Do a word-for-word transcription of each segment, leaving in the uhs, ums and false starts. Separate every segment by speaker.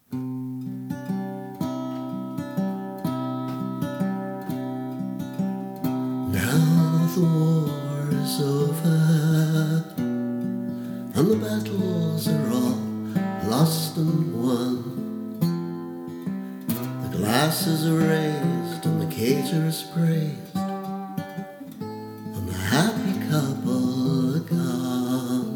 Speaker 1: Now the war is over, and the battles are all lost and won. The glasses are raised and the cater is praised, and the happy couple are gone.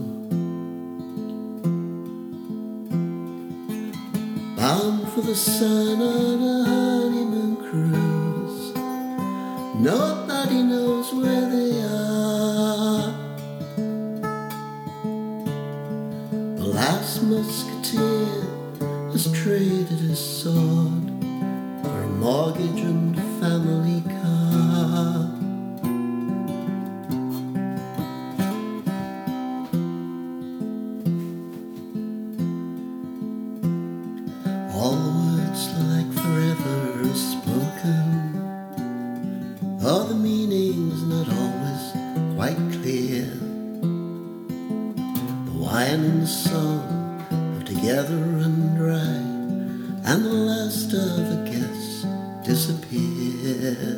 Speaker 1: Bound for the sun on a honeymoon cruise, nobody knows where they are. The last musketeer has traded his sword for a mortgage and family car. All the words like forever are spoken, all the meanings not always quite clear. The wine and the song are together and dry, and the last of the guests disappear.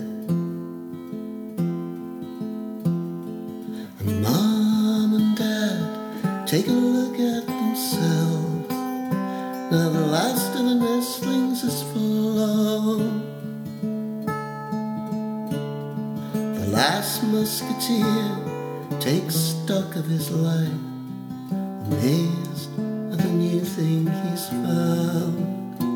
Speaker 1: And Mom and Dad take a look at themselves. Now the last of the nestlings is flown. The last musketeer takes stock of his life, amazed at the new thing he's found.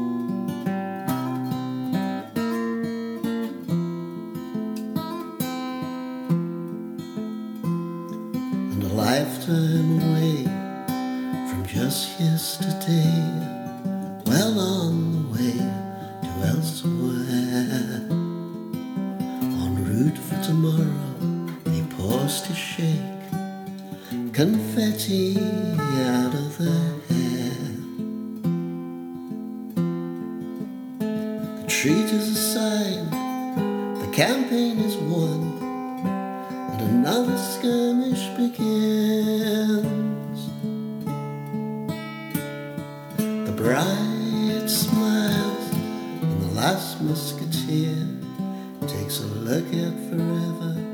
Speaker 1: And a lifetime away from just yesterday, well on the way to elsewhere. En route for tomorrow, he paused to shake confetti out of the hair. The treat is a sign, the campaign is won, and another skirmish begins. The bride smiles, and the last musketeer takes a look at forever